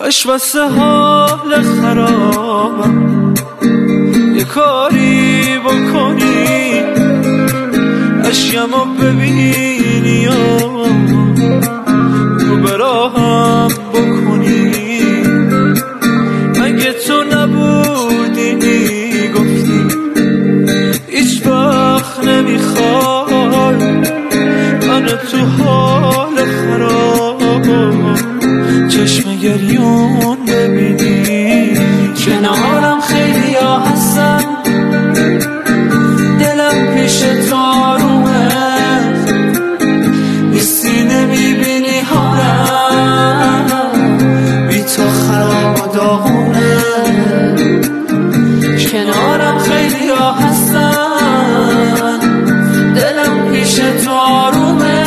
کاش واسه حال خرابم یه کاری بکنی، اشیامو ببینی و رو براهم بکنی. اگه تو نبودی میگفتی هیچ وقت نمیخوای منو تو حال خراب چشم گریون ببینی. کنارم خیلی ها هستن، دلم پیش تو آرومه، نیستی نمیبینی حالم بی تو خراب و داغونه. کنارم خیلی ها هستن، دلم پیش تو آرومه،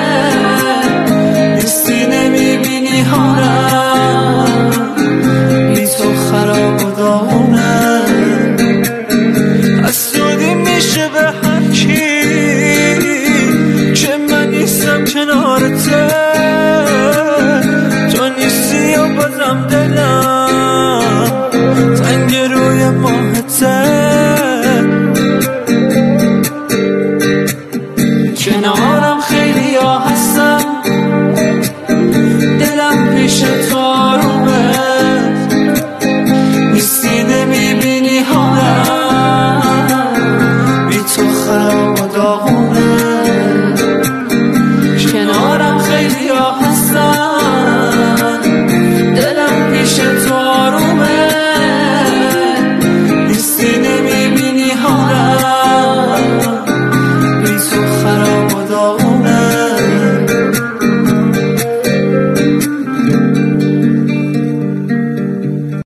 نیستی نمیبینی حالم بی تو خراب و داغونه. حسودی میشه به هر کی که من نیستم کنارته، تو نیستی و بازم دلم